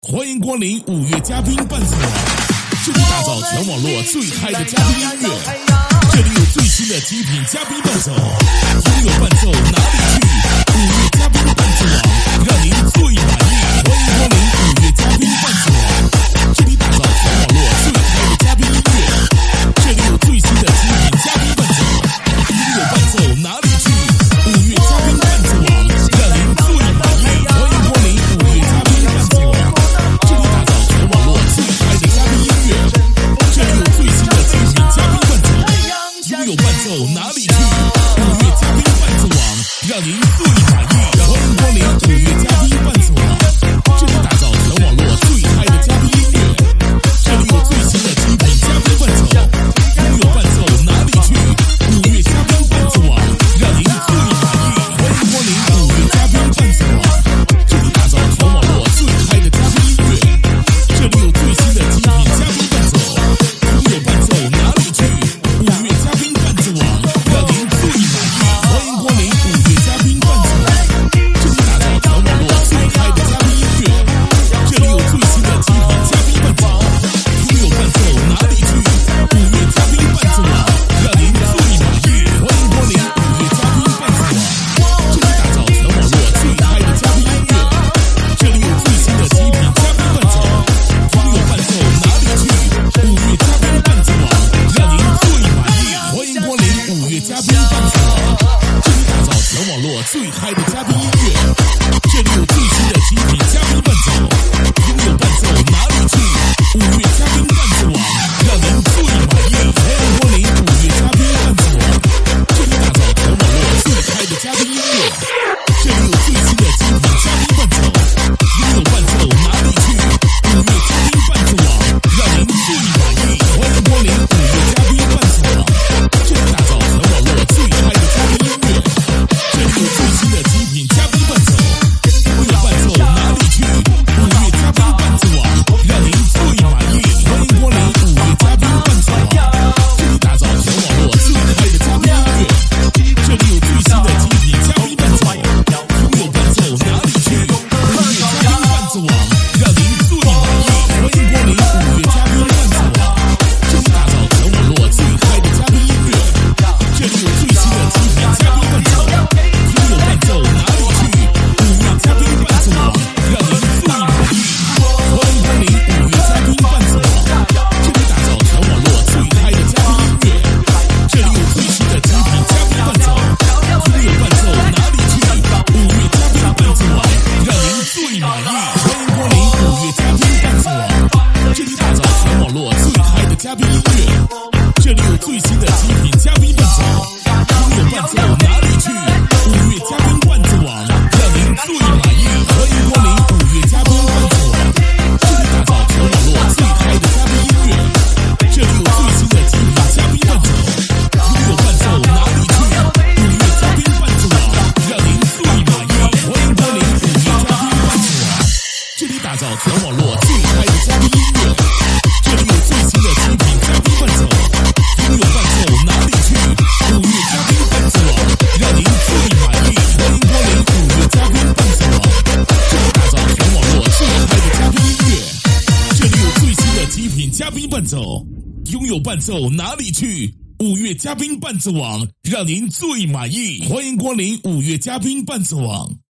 欢迎光临五月嘉宾伴奏网，这里打造全网络最嗨的嘉宾音乐，这里有最新的极品嘉宾伴奏，拥有伴奏哪里去？五月嘉宾伴奏网，让您最满意。欢迎光临五月嘉宾伴奏网，这里打造全网络最嗨的嘉宾音乐，这里有最新的极品嘉宾伴奏，拥有伴奏哪里去？五月嘉宾伴奏网，让您最满意。欢迎光临五月嘉宾伴奏网。这里打造全网络最嗨的嘉宾音乐，这里有最新的精品嘉宾伴奏，拥有伴奏哪里去？五月嘉宾伴奏网，让您最满意。欢迎光临五月嘉宾伴奏网，这里打造全网络最嗨的嘉宾音乐，这里有最新的精品嘉宾伴奏，拥有伴奏哪里去？五月嘉宾伴奏网，让您最满意。欢迎光临五月嘉宾伴奏网，这里打造全网络最嗨的嘉宾音乐，这里有最新的精品嘉宾伴奏，拥有伴奏哪里去？五月嘉宾伴奏网，让您最满意。欢迎光临五月嘉宾伴奏网，这里打造全网络最嗨的嘉宾音乐，这里有最新的精品嘉宾伴奏，拥有伴奏哪里去？五月嘉宾伴奏网，让您最满意。欢迎光临五月嘉宾伴奏网，这里打造全网络最嗨的嘉宾音乐，这里有最新的精品嘉宾伴奏，拥有伴奏哪里去？五月嘉宾伴奏网，让您最满意。欢迎光临五月嘉宾伴奏网，这里打造全网络最嗨的嘉宾音乐，这里有最新的精品嘉宾伴奏，拥有伴奏哪里去？五月嘉宾伴奏网，让您最满意。欢迎光临五月嘉宾伴奏网，这里打造全网络最嗨的嘉宾音乐，这里有最新的精品嘉宾伴奏，拥有伴奏哪里去？五月嘉宾伴奏网，让您最满意。欢迎光临五月嘉宾伴奏网，这里打造全网络最嗨的嘉宾音乐，这里有最新的精品嘉宾伴奏，拥有伴奏哪里去？五月嘉宾伴奏网，让您最满意。欢迎光临五月嘉宾伴奏网，这里打造全网络最嗨的嘉宾音乐，这里有最新的精品嘉宾伴奏，拥有伴奏哪里去？五月嘉宾伴奏网，让您最满意。欢迎光临五月嘉宾伴奏网，这里打造全网络最嗨的嘉宾音乐，这里有最新的精品嘉宾伴奏，拥有伴奏哪里去？五月嘉宾伴奏网，让您最满意。欢迎光临五月嘉宾伴奏网，这里打造全网络最嗨的嘉宾音乐，这里有最新的精品嘉宾伴奏，拥有伴奏哪里去？五月嘉宾伴奏网，让您最满意。欢迎光临五月嘉宾伴奏网，这里打造全网络最嗨的嘉宾音乐，这里有最新的精品嘉宾伴奏，拥有伴奏哪里去？五月嘉宾伴奏网，让您最满意。欢迎光临五月嘉宾伴奏网，这里打造全网络最嗨的嘉宾音乐，这里有最新的精品嘉宾伴奏，拥有伴奏哪里去？五月嘉宾伴奏网，让您最满意。欢迎光临五月嘉宾伴奏网，这里打造全网络最嗨的嘉宾音乐，这里有最新的精品嘉宾伴奏，拥有伴奏哪里去？五月嘉宾伴奏网，让您最满意。欢迎光临五月嘉宾伴奏网，这里打造全网络最嗨的嘉宾音乐，这里有最新的极品嘉宾伴奏，拥有伴奏哪里去？五月嘉宾伴奏网，让您最满意。欢迎光临五月嘉宾伴奏网。